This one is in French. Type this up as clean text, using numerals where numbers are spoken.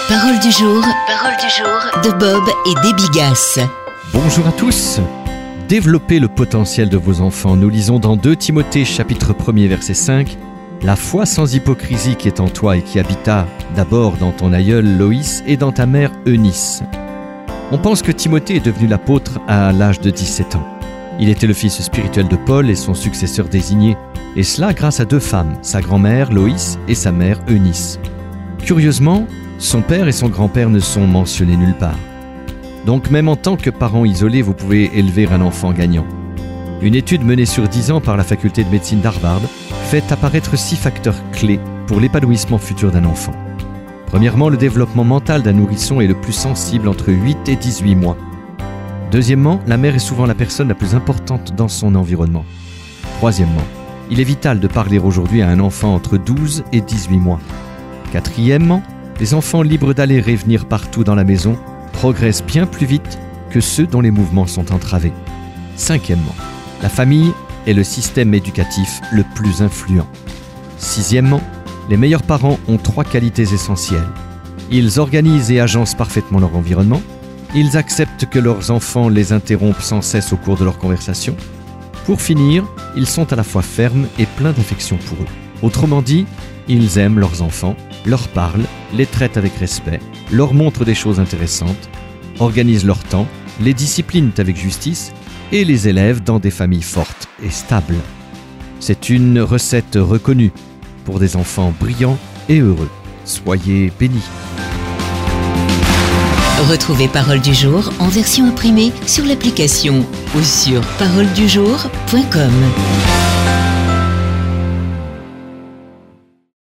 Parole du jour de Bob et Déby Gasse. Bonjour à tous. Développez le potentiel de vos enfants. Nous lisons dans 2 Timothée chapitre 1er verset 5. La foi sans hypocrisie qui est en toi et qui habita d'abord dans ton aïeul Loïs et dans ta mère Eunice. On pense que Timothée est devenu l'apôtre à l'âge de 17 ans. Il était le fils spirituel de Paul et son successeur désigné, et cela grâce à 2 femmes, sa grand-mère Loïs et sa mère Eunice. Curieusement, son père et son grand-père ne sont mentionnés nulle part. Donc même en tant que parent isolé, vous pouvez élever un enfant gagnant. Une étude menée sur 10 ans par la faculté de médecine d'Harvard fait apparaître 6 facteurs clés pour l'épanouissement futur d'un enfant. Premièrement, le développement mental d'un nourrisson est le plus sensible entre 8 et 18 mois. Deuxièmement, la mère est souvent la personne la plus importante dans son environnement. Troisièmement, il est vital de parler aujourd'hui à un enfant entre 12 et 18 mois. Quatrièmement, les enfants libres d'aller et venir partout dans la maison progressent bien plus vite que ceux dont les mouvements sont entravés. Cinquièmement, la famille est le système éducatif le plus influent. Sixièmement, les meilleurs parents ont 3 qualités essentielles. Ils organisent et agencent parfaitement leur environnement. Ils acceptent que leurs enfants les interrompent sans cesse au cours de leur conversation. Pour finir, ils sont à la fois fermes et pleins d'affection pour eux. Autrement dit, ils aiment leurs enfants, leur parlent, les traitent avec respect, leur montrent des choses intéressantes, organisent leur temps, les disciplinent avec justice et les élèvent dans des familles fortes et stables. C'est une recette reconnue pour des enfants brillants et heureux. Soyez bénis. Retrouvez Parole du jour en version imprimée sur l'application ou sur paroledujour.com.